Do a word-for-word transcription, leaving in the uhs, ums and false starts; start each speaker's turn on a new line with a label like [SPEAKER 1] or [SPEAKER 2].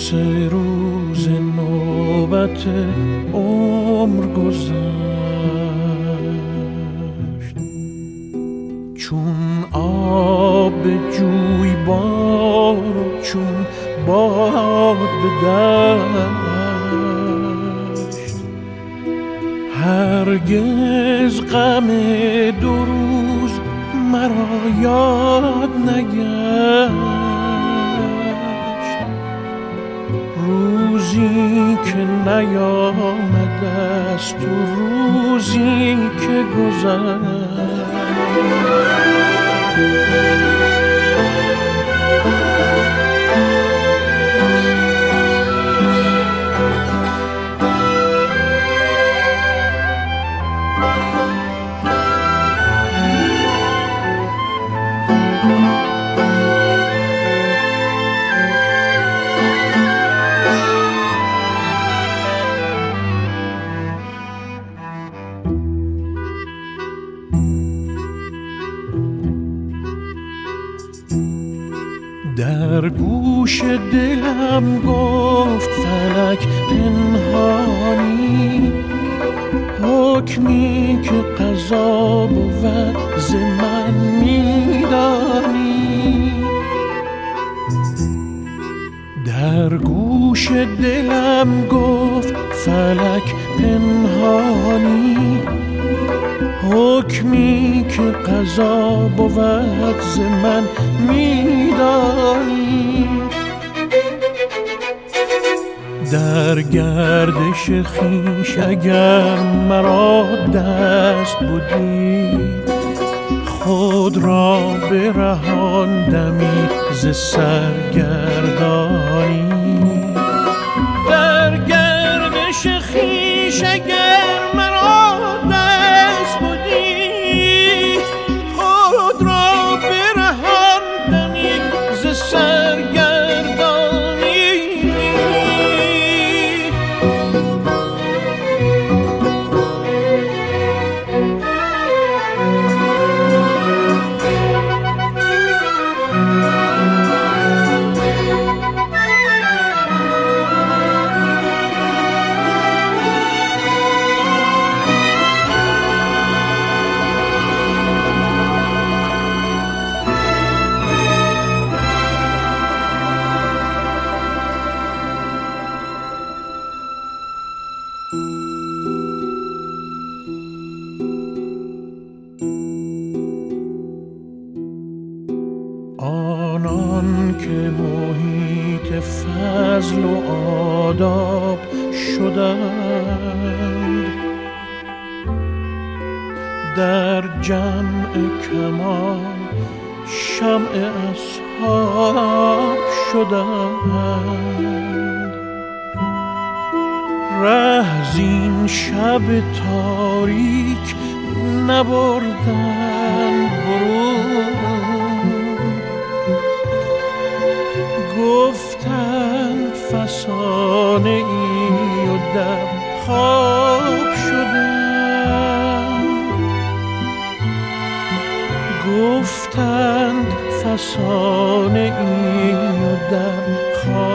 [SPEAKER 1] سه روز نوبت عمر گذشت، چون آب جوی بار چون باد به دشت. هرگز غم دو روز مرا یاد نگشت، روزی که نیامده است و روزی که گذشت. در گوش دلم گفت فلک پنهانی، حکمی که قضا بود ز من میدانی. در گوش دلم گفت فلک پنهانی، حکمی که قضا بود ز من میدانی. در گردش خویش اگر مرا دست بودی، خود را برهاندمی ز سرگردانی. در گردش خویش اگر مرا دست بودی، خود را برهاندمی ز سرگردانی. آنان که محیط فضل و آداب شدند، در جمع کمال شمع اصحاب شدند. ره زین شب تاریک نبردند برون، گفتند فسانه ای و در خواب شدند. گفتند فسانه ای و در خواب